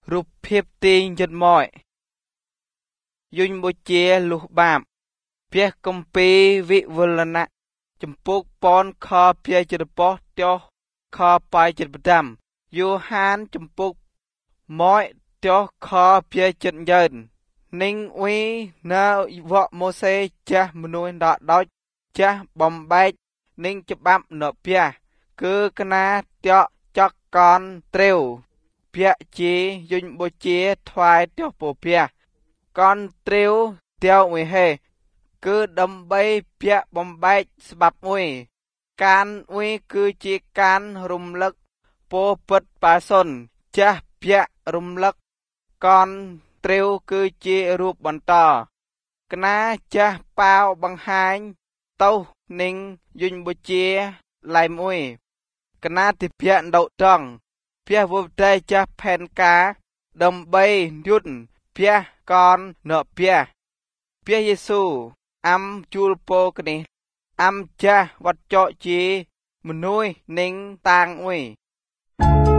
រូបភាពទាញយត់មកយុញបូជាលុះបាបព្រះគម្ពីរវិវលណៈចំពុកពនខភាចិត្តបោះទោះខបាយចិត្តបដាំយូហានចំពុកម៉យទោះខភាចិត្តយឺននិងវីនៅវៈម៉ូសេចាស់មនុស្សដកដោចចាស់បំបែកនិងច្បាប់នៅផ្ទះគឺកណាតកចកកនត្រូវភៈជាយុញបូជាថ្វាយទោះពភៈកនត្រូវតៅវិហេគឺដើម្បីភៈបំបែកស្បាប់មួយកានមួយគឺជាការរំលឹកពោពិតបាសុនចាស់ភៈរំលឹកកនត្រូវគឺជារូបបន្តកណាចាស់ប៉ាវបង្ហាញតោនិងយុញបូជាឡៃមួយកណាតិភៈដៅតងភះវុតេចាស់ផែនការដើម្បីយុទ្ធភះកននភះព្រះយេស៊ូអំជួលពោកនេះអំចាស់វត្តចជាមនុស្សនិងតាងមួយ